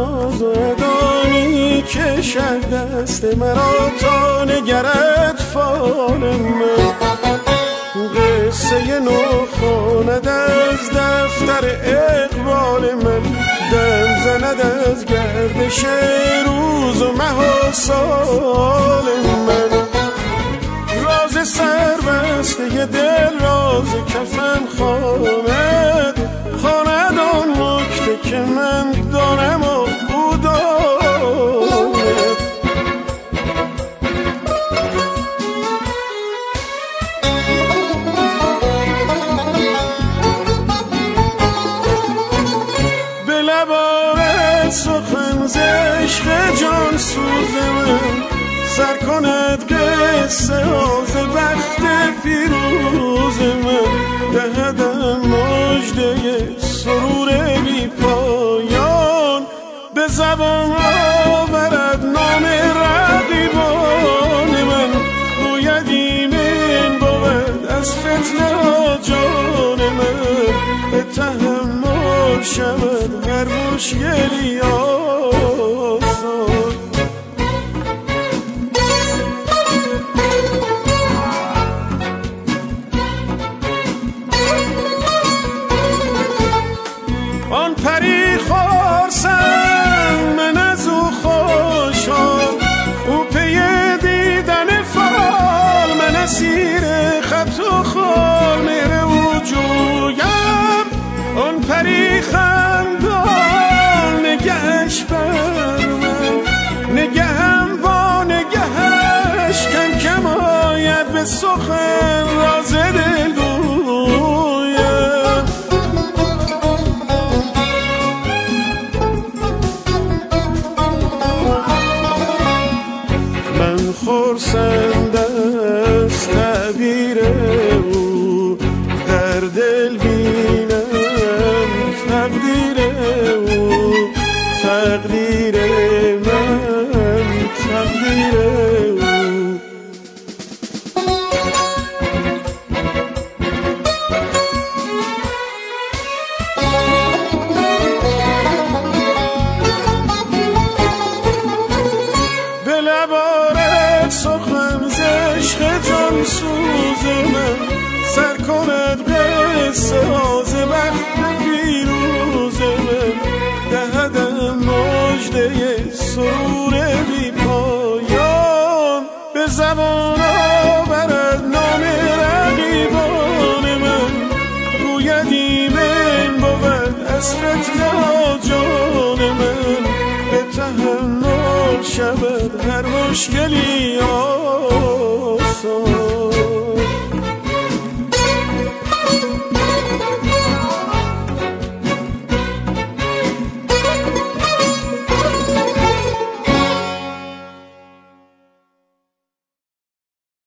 ناز و ادانی کشد دست مرا تا نگرد فال من. قصه نو خواند از دفتر اقبال من، دم زند از گردش روز و مه و سال من. راز سربسته دل راز کفن خواند، خواند آن نکته که من دارم و او دارد. به لبارت سخن ز عشق جان سوز من، سر کند قصه ز بخت پیروز من. دهدم مژده سرور بی پایان، به زبان آورد نام رقیبان من. گوید ایمن بود از فتنه ها جان من، به تحمل شود هر مشکلی آسان. آن پری خورسند من از او خوشحال، او پی دیدن فال، من اسیر خط و خال. مهر او جویم آن پری خندان، نگهش بر من، نگهم با نگهش کم کم آید به سخن راز دل گویم. من خرسند از تعبیر او، در دل بینم تقدیر او. تقدیر من تقدیر او. به لبارت سخن ز عشق جان سوز من، سر کند قصه ز بخت پیروز من. دهدم مژده سرور بی پایان، به زبان آورد نام رقیبان من. گوید ایمن بود از فتنه ها جان من، به تحمل شود هر مشکلی